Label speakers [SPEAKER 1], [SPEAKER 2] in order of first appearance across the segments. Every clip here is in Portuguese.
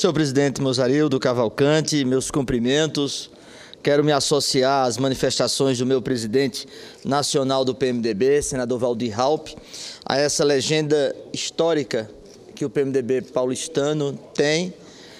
[SPEAKER 1] Senhor presidente Mozarildo Cavalcante, meus cumprimentos. Quero me associar às manifestações do meu presidente nacional do PMDB, senador Waldir Raupp, a essa legenda histórica que o PMDB paulistano tem.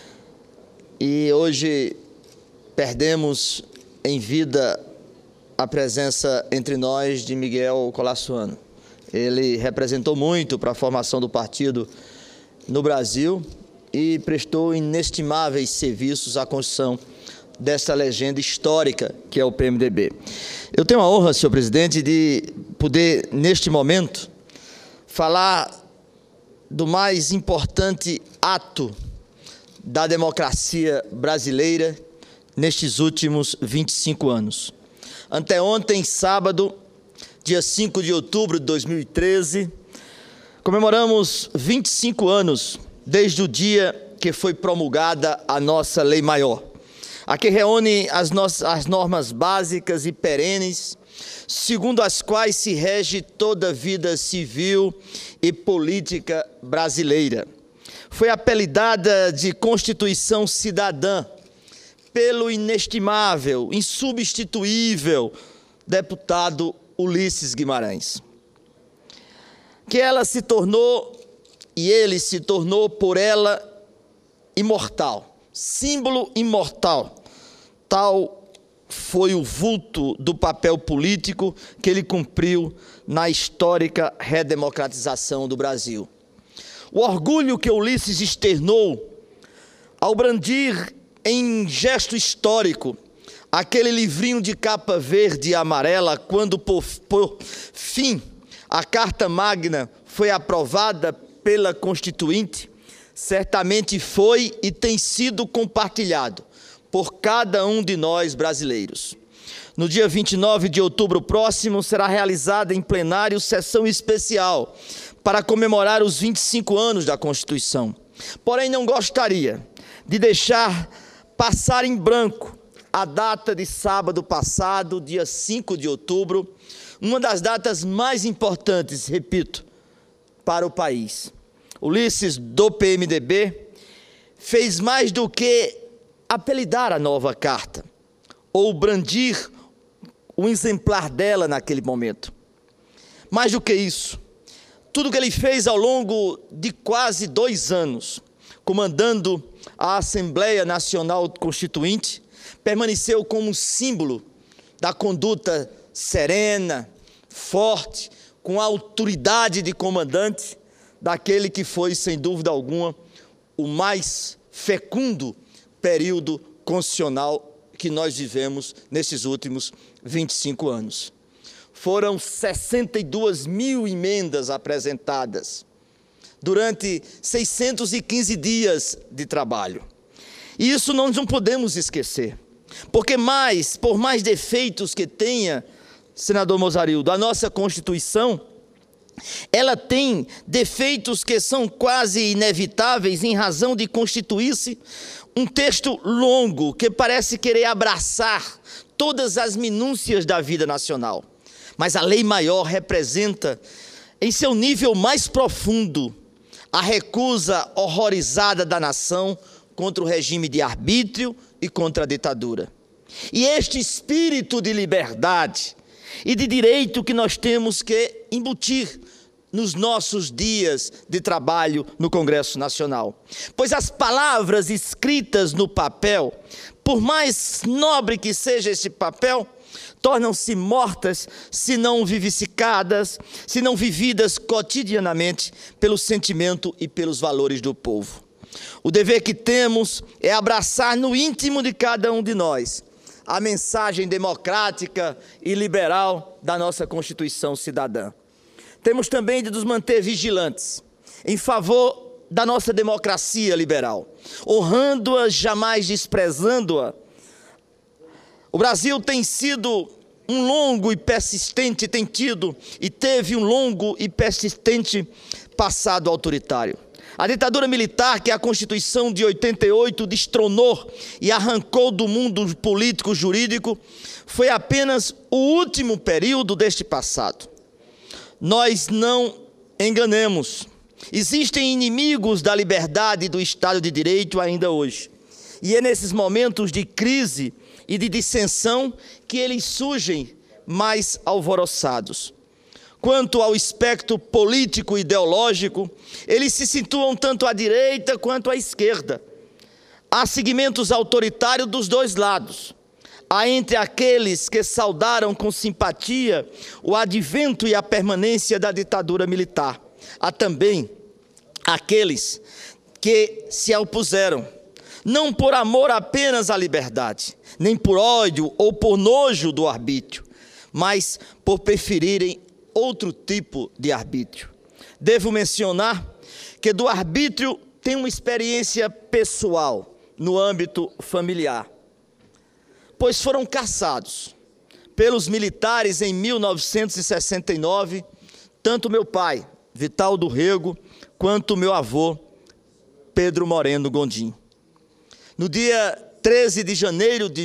[SPEAKER 1] E hoje perdemos em vida a presença entre nós de Miguel Colassuano. Ele representou muito para a formação do partido no Brasil e prestou inestimáveis serviços à construção desta legenda histórica que é o PMDB. Eu tenho a honra, senhor presidente, de poder, neste momento, falar do mais importante ato da democracia brasileira nestes últimos 25 anos. Anteontem, sábado, dia 5 de outubro de 2013, comemoramos 25 anos desde o dia que foi promulgada a nossa Lei Maior, a que reúne as normas básicas e perenes, segundo as quais se rege toda a vida civil e política brasileira. Foi apelidada de Constituição Cidadã pelo inestimável, insubstituível deputado Ulisses Guimarães. Que ela se tornou, e ele se tornou por ela, imortal, símbolo imortal. Tal foi o vulto do papel político que ele cumpriu na histórica redemocratização do Brasil. O orgulho que Ulisses externou ao brandir em gesto histórico aquele livrinho de capa verde e amarela, quando por fim a Carta Magna foi aprovada pela Constituinte, certamente foi e tem sido compartilhado por cada um de nós brasileiros. No dia 29 de outubro próximo será realizada em plenário sessão especial para comemorar os 25 anos da Constituição. Porém, não gostaria de deixar passar em branco a data de sábado passado, dia 5 de outubro, uma das datas mais importantes, repito, para o país. Ulisses, do PMDB, fez mais do que apelidar a nova carta, ou brandir o exemplar dela naquele momento. Mais do que isso, tudo que ele fez ao longo de quase 2 anos, comandando a Assembleia Nacional Constituinte, permaneceu como símbolo da conduta serena, forte, com a autoridade de comandante, daquele que foi, sem dúvida alguma, o mais fecundo período constitucional que nós vivemos nesses últimos 25 anos. Foram 62 mil emendas apresentadas durante 615 dias de trabalho. E isso nós não podemos esquecer, porque por mais defeitos que tenha, senador Mozarildo, a nossa Constituição, ela tem defeitos que são quase inevitáveis em razão de constituir-se um texto longo que parece querer abraçar todas as minúcias da vida nacional. Mas a Lei Maior representa, em seu nível mais profundo, a recusa horrorizada da nação contra o regime de arbítrio e contra a ditadura. E este espírito de liberdade e de direito que nós temos que embutir nos nossos dias de trabalho no Congresso Nacional. Pois as palavras escritas no papel, por mais nobre que seja esse papel, tornam-se mortas se não vivificadas, se não vividas cotidianamente pelo sentimento e pelos valores do povo. O dever que temos é abraçar no íntimo de cada um de nós a mensagem democrática e liberal da nossa Constituição Cidadã. Temos também de nos manter vigilantes em favor da nossa democracia liberal, honrando-a, jamais desprezando-a. O Brasil tem sido um longo e persistente, teve um longo e persistente passado autoritário. A ditadura militar que a Constituição de 88 destronou e arrancou do mundo político-jurídico foi apenas o último período deste passado. Nós não enganemos. Existem inimigos da liberdade e do Estado de Direito ainda hoje. E é nesses momentos de crise e de dissensão que eles surgem mais alvoroçados. Quanto ao espectro político e ideológico, eles se situam tanto à direita quanto à esquerda. Há segmentos autoritários dos dois lados. Há entre aqueles que saudaram com simpatia o advento e a permanência da ditadura militar. Há também aqueles que se opuseram, não por amor apenas à liberdade, nem por ódio ou por nojo do arbítrio, mas por preferirem outro tipo de arbítrio. Devo mencionar que do arbítrio tenho uma experiência pessoal no âmbito familiar, pois foram caçados pelos militares em 1969, tanto meu pai, Vital do Rego, quanto meu avô, Pedro Moreno Gondim. No dia 13 de janeiro de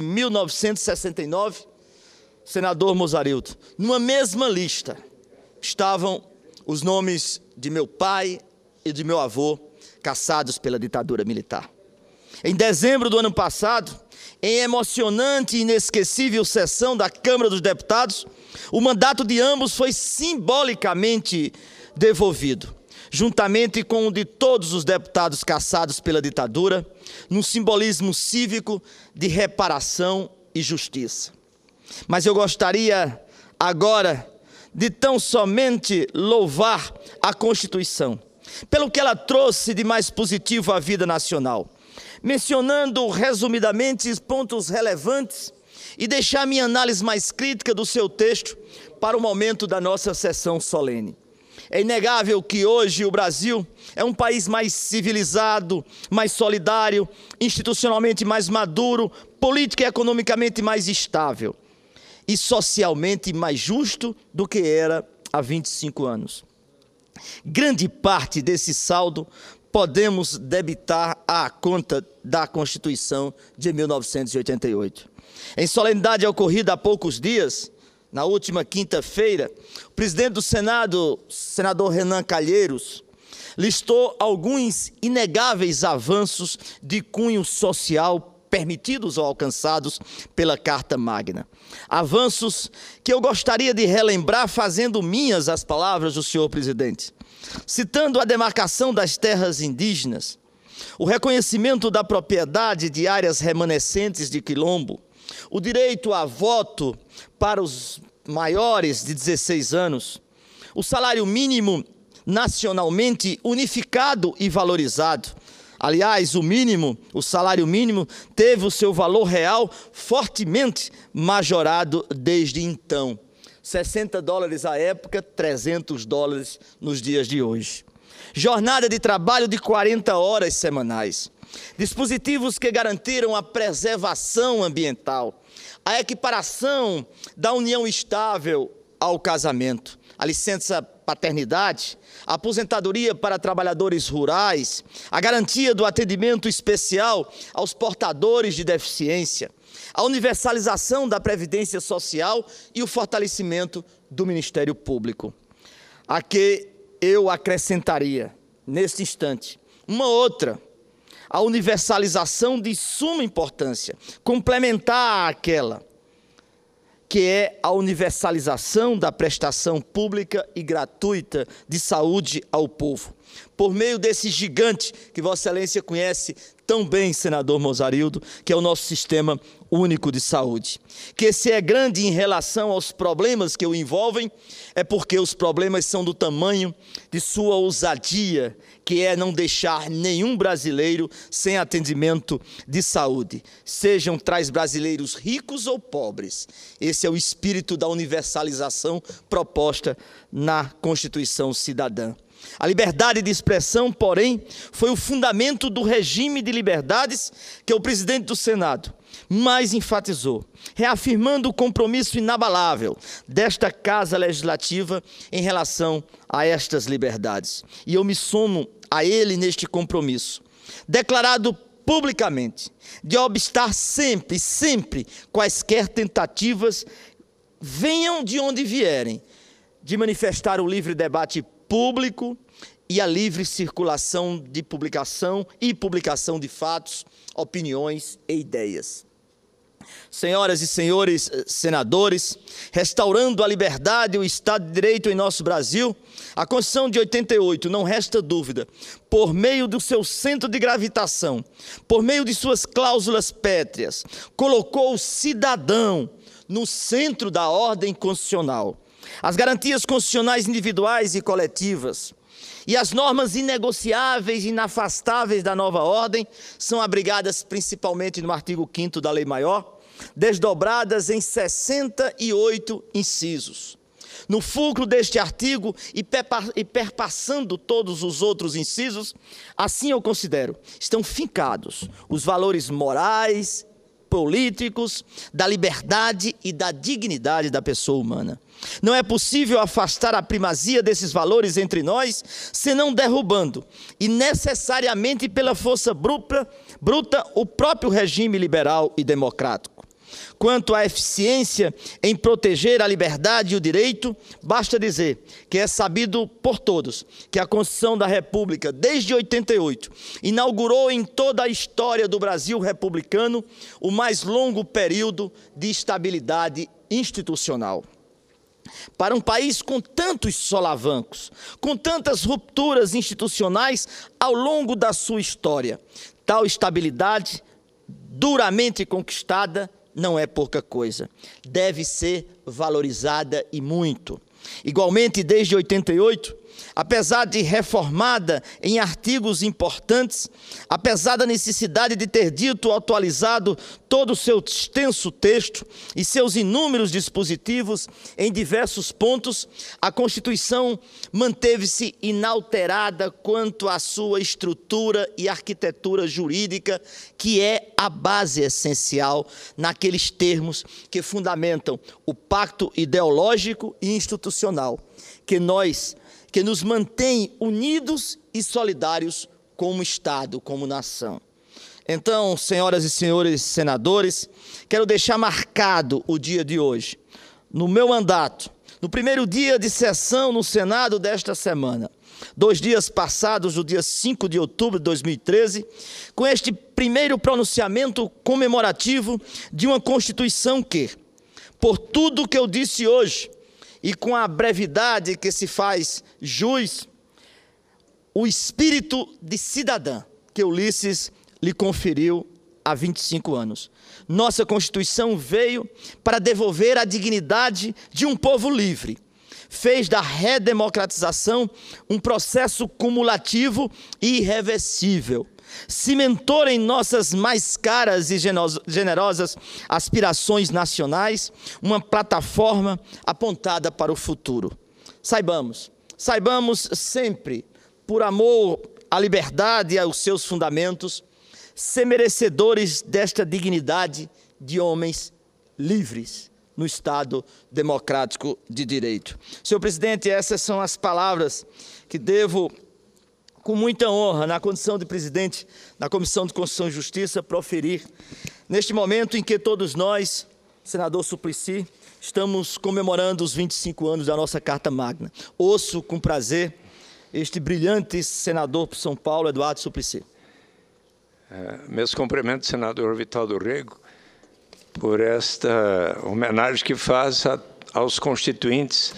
[SPEAKER 1] 1969, senador Mozarildo, numa mesma lista estavam os nomes de meu pai e de meu avô, caçados pela ditadura militar. Em dezembro do ano passado, em emocionante e inesquecível sessão da Câmara dos Deputados, o mandato de ambos foi simbolicamente devolvido, juntamente com o de todos os deputados caçados pela ditadura, num simbolismo cívico de reparação e justiça. Mas eu gostaria agora de tão somente louvar a Constituição, pelo que ela trouxe de mais positivo à vida nacional, mencionando resumidamente os pontos relevantes e deixar minha análise mais crítica do seu texto para o momento da nossa sessão solene. É inegável que hoje o Brasil é um país mais civilizado, mais solidário, institucionalmente mais maduro, política e economicamente mais estável e socialmente mais justo do que era há 25 anos. Grande parte desse saldo podemos debitar à conta da Constituição de 1988. Em solenidade ocorrida há poucos dias, na última quinta-feira, o presidente do Senado, senador Renan Calheiros, listou alguns inegáveis avanços de cunho social permitidos ou alcançados pela Carta Magna. Avanços que eu gostaria de relembrar fazendo minhas as palavras do senhor presidente. Citando a demarcação das terras indígenas, o reconhecimento da propriedade de áreas remanescentes de quilombo, o direito a voto para os maiores de 16 anos, o salário mínimo nacionalmente unificado e valorizado. Aliás, o salário mínimo, teve o seu valor real fortemente majorado desde então. $60 à época, $300 nos dias de hoje. Jornada de trabalho de 40 horas semanais. Dispositivos que garantiram a preservação ambiental, a equiparação da união estável ao casamento, a licença paternidade, a aposentadoria para trabalhadores rurais, a garantia do atendimento especial aos portadores de deficiência, a universalização da Previdência Social e o fortalecimento do Ministério Público. A que eu acrescentaria, neste instante, uma outra, a universalização de suma importância, complementar àquela, que é a universalização da prestação pública e gratuita de saúde ao povo. Por meio desse gigante que Vossa Excelência conhece tão bem, senador Mozarildo, que é o nosso Sistema Único de Saúde. Que esse é grande em relação aos problemas que o envolvem, é porque os problemas são do tamanho de sua ousadia, que é não deixar nenhum brasileiro sem atendimento de saúde, sejam tais brasileiros ricos ou pobres. Esse é o espírito da universalização proposta na Constituição Cidadã. A liberdade de expressão, porém, foi o fundamento do regime de liberdades que o presidente do Senado mais enfatizou, reafirmando o compromisso inabalável desta Casa Legislativa em relação a estas liberdades. E eu me somo a ele neste compromisso, declarado publicamente, de obstar sempre quaisquer tentativas, venham de onde vierem, de manifestar o livre debate público e a livre circulação de publicação e publicação de fatos, opiniões e ideias. Senhoras e senhores senadores, restaurando a liberdade e o Estado de Direito em nosso Brasil, a Constituição de 88, não resta dúvida, por meio do seu centro de gravitação, por meio de suas cláusulas pétreas, colocou o cidadão no centro da ordem constitucional. As garantias constitucionais individuais e coletivas e as normas inegociáveis e inafastáveis da nova ordem são abrigadas principalmente no artigo 5º da Lei Maior, desdobradas em 68 incisos. No fulcro deste artigo e perpassando todos os outros incisos, assim eu considero, estão fincados os valores morais, políticos, da liberdade e da dignidade da pessoa humana. Não é possível afastar a primazia desses valores entre nós, senão derrubando, e necessariamente pela força bruta, o próprio regime liberal e democrático. Quanto à eficiência em proteger a liberdade e o direito, basta dizer que é sabido por todos que a Constituição da República, desde 88, inaugurou em toda a história do Brasil republicano o mais longo período de estabilidade institucional. Para um país com tantos solavancos, com tantas rupturas institucionais ao longo da sua história, tal estabilidade, duramente conquistada, não é pouca coisa. Deve ser valorizada e muito. Igualmente, desde 88, apesar de reformada em artigos importantes, apesar da necessidade de ter dito atualizado todo o seu extenso texto e seus inúmeros dispositivos em diversos pontos, a Constituição manteve-se inalterada quanto à sua estrutura e arquitetura jurídica, que é a base essencial naqueles termos que fundamentam o pacto ideológico e institucional, que nos mantém unidos e solidários como Estado, como nação. Então, senhoras e senhores senadores, quero deixar marcado o dia de hoje, no meu mandato, no primeiro dia de sessão no Senado desta semana, 2 dias passados, no dia 5 de outubro de 2013, com este primeiro pronunciamento comemorativo de uma Constituição que, por tudo que eu disse hoje, e com a brevidade que se faz jus, o espírito de cidadã que Ulisses lhe conferiu há 25 anos. Nossa Constituição veio para devolver a dignidade de um povo livre. Fez da redemocratização um processo cumulativo e irreversível. Cimentou em nossas mais caras e generosas aspirações nacionais uma plataforma apontada para o futuro. Saibamos sempre, por amor à liberdade e aos seus fundamentos, ser merecedores desta dignidade de homens livres no Estado democrático de direito. Senhor presidente, essas são as palavras que devo, com muita honra, na condição de presidente da Comissão de Constituição e Justiça, proferir neste momento em que todos nós, senador Suplicy, estamos comemorando os 25 anos da nossa Carta Magna. Ouço com prazer este brilhante senador por São Paulo, Eduardo Suplicy.
[SPEAKER 2] Meus cumprimentos, senador Vital do Rego, por esta homenagem que faz aos constituintes,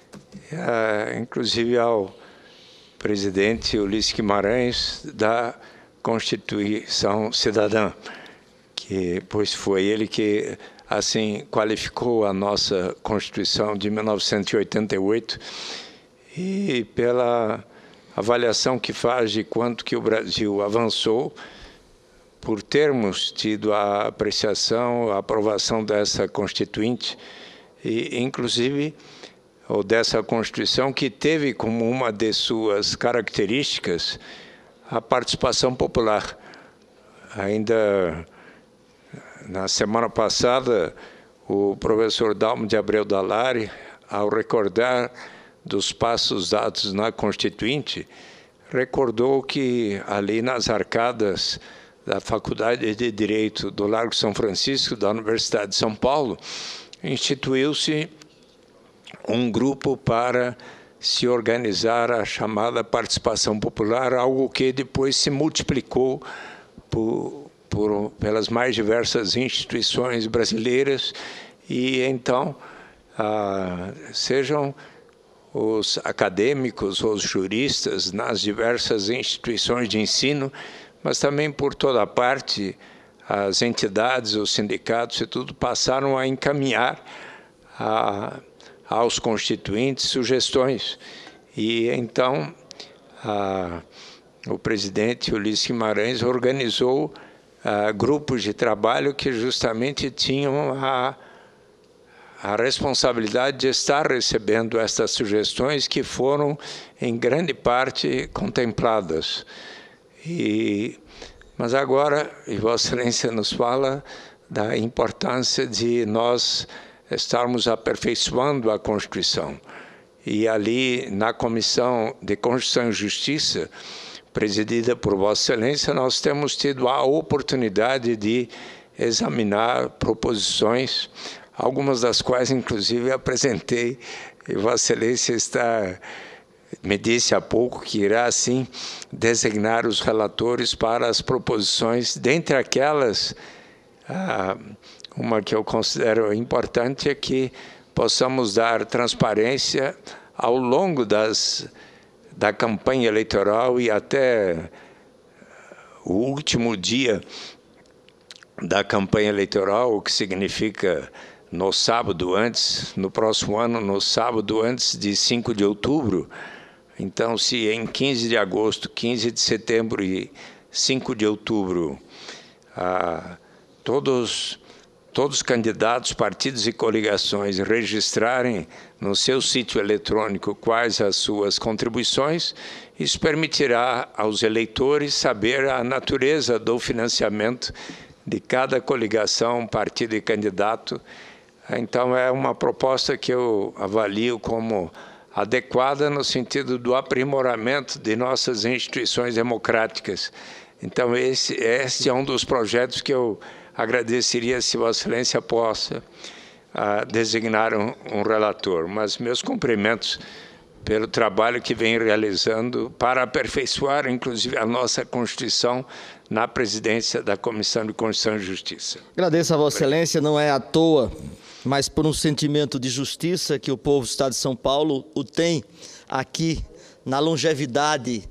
[SPEAKER 2] inclusive ao presidente Ulisses Guimarães da Constituição Cidadã, pois foi ele que assim qualificou a nossa Constituição de 1988 e pela avaliação que faz de quanto que o Brasil avançou por termos tido a apreciação, a aprovação dessa Constituinte e inclusive ou dessa Constituição, que teve como uma de suas características a participação popular. Ainda na semana passada, o professor Dalmo de Abreu Dallari, ao recordar dos passos dados na Constituinte, recordou que ali nas arcadas da Faculdade de Direito do Largo São Francisco, da Universidade de São Paulo, instituiu-se um grupo para se organizar a chamada participação popular, algo que depois se multiplicou pelas mais diversas instituições brasileiras, e então sejam os acadêmicos, os juristas nas diversas instituições de ensino, mas também por toda parte as entidades, os sindicatos e tudo passaram a encaminhar aos constituintes sugestões. E então o presidente Ulisses Guimarães organizou grupos de trabalho que justamente tinham a responsabilidade de estar recebendo estas sugestões, que foram, em grande parte, contempladas. Mas agora, Vossa Excelência nos fala da importância de nós estarmos aperfeiçoando a Constituição. E ali, na Comissão de Constituição e Justiça, presidida por Vossa Excelência, nós temos tido a oportunidade de examinar proposições, algumas das quais, inclusive, apresentei, e Vossa Excelência me disse há pouco que irá, assim, designar os relatores para as proposições. Dentre aquelas, uma que eu considero importante é que possamos dar transparência ao longo da campanha eleitoral e até o último dia da campanha eleitoral, o que significa no sábado antes, no próximo ano, no sábado antes de 5 de outubro. Então, se em 15 de agosto, 15 de setembro e 5 de outubro, todos os candidatos, partidos e coligações registrarem no seu sítio eletrônico quais as suas contribuições, isso permitirá aos eleitores saber a natureza do financiamento de cada coligação, partido e candidato. Então, é uma proposta que eu avalio como adequada no sentido do aprimoramento de nossas instituições democráticas. Então, este é um dos projetos que eu agradeceria se Vossa Excelência possa designar um relator. Mas meus cumprimentos pelo trabalho que vem realizando para aperfeiçoar, inclusive, a nossa Constituição na presidência da Comissão de Constituição e Justiça.
[SPEAKER 1] Agradeço a Vossa Excelência, não é à toa, mas por um sentimento de justiça que o povo do Estado de São Paulo o tem aqui na longevidade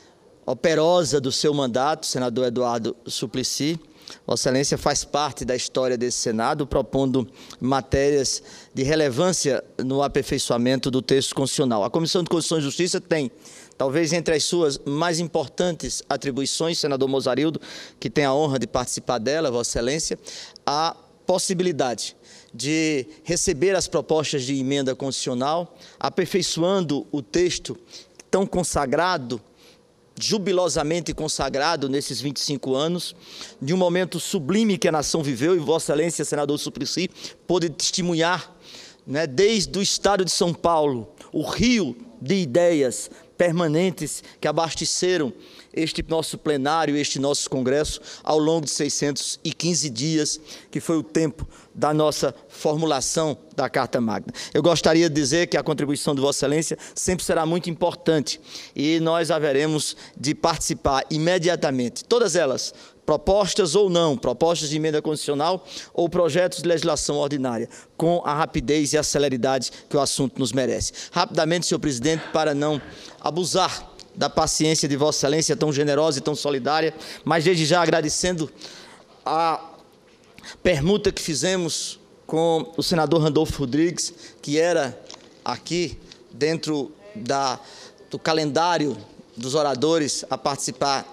[SPEAKER 1] operosa do seu mandato, senador Eduardo Suplicy. Vossa Excelência faz parte da história desse Senado, propondo matérias de relevância no aperfeiçoamento do texto constitucional. A Comissão de Constituição e Justiça tem, talvez entre as suas mais importantes atribuições, senador Mozarildo, que tem a honra de participar dela, Vossa Excelência, a possibilidade de receber as propostas de emenda constitucional, aperfeiçoando o texto tão consagrado, jubilosamente consagrado nesses 25 anos, de um momento sublime que a nação viveu, e Vossa Excelência, senador Suplicy, pôde testemunhar, né, desde o Estado de São Paulo, o rio de ideias permanentes que abasteceram este nosso plenário, este nosso congresso, ao longo de 615 dias, que foi o tempo da nossa formulação da Carta Magna. Eu gostaria de dizer que a contribuição de Vossa Excelência sempre será muito importante e nós haveremos de participar imediatamente, todas elas, propostas ou não, propostas de emenda constitucional ou projetos de legislação ordinária, com a rapidez e a celeridade que o assunto nos merece. Rapidamente, senhor presidente, para não abusar da paciência de Vossa Excelência tão generosa e tão solidária, mas desde já agradecendo a permuta que fizemos com o senador Randolfo Rodrigues, que era aqui dentro do calendário dos oradores a participar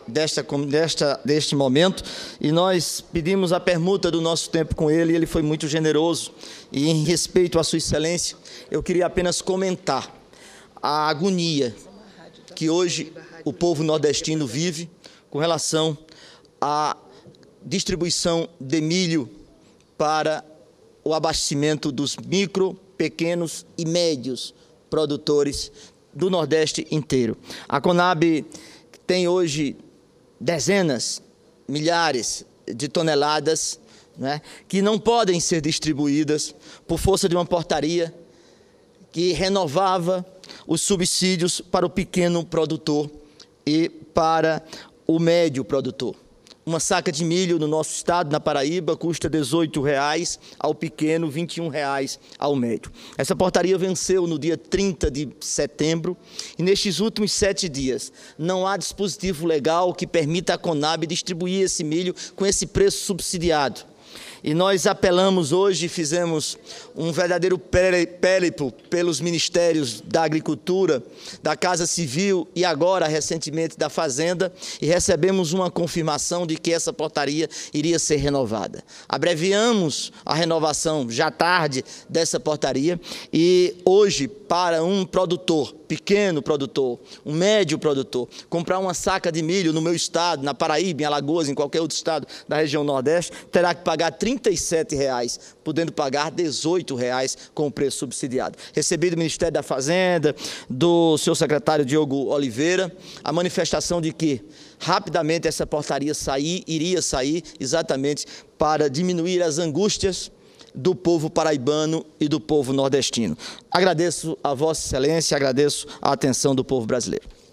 [SPEAKER 1] deste momento, e nós pedimos a permuta do nosso tempo com ele, e ele foi muito generoso. E em respeito à Sua Excelência, eu queria apenas comentar a agonia que hoje o povo nordestino vive com relação à distribuição de milho para o abastecimento dos micro, pequenos e médios produtores do Nordeste inteiro. A Conab tem hoje dezenas, milhares de toneladas, né, que não podem ser distribuídas por força de uma portaria que renovava os subsídios para o pequeno produtor e para o médio produtor. Uma saca de milho no nosso estado, na Paraíba, custa R$ 18,00 ao pequeno, R$ 21,00 ao médio. Essa portaria venceu no dia 30 de setembro e nestes últimos 7 dias não há dispositivo legal que permita à Conab distribuir esse milho com esse preço subsidiado. E nós apelamos hoje, fizemos um verdadeiro périplo pelos ministérios da Agricultura, da Casa Civil e agora, recentemente, da Fazenda, e recebemos uma confirmação de que essa portaria iria ser renovada. Abreviamos a renovação, já tarde, dessa portaria, e hoje, para um produtor, pequeno produtor, um médio produtor, comprar uma saca de milho no meu estado, na Paraíba, em Alagoas, em qualquer outro estado da região Nordeste, terá que pagar R$ 37,00, podendo pagar R$ 18,00 com o preço subsidiado. Recebi do Ministério da Fazenda, do seu secretário Diogo Oliveira, a manifestação de que rapidamente essa portaria iria sair exatamente para diminuir as angústias do povo paraibano e do povo nordestino. Agradeço a Vossa Excelência, agradeço a atenção do povo brasileiro.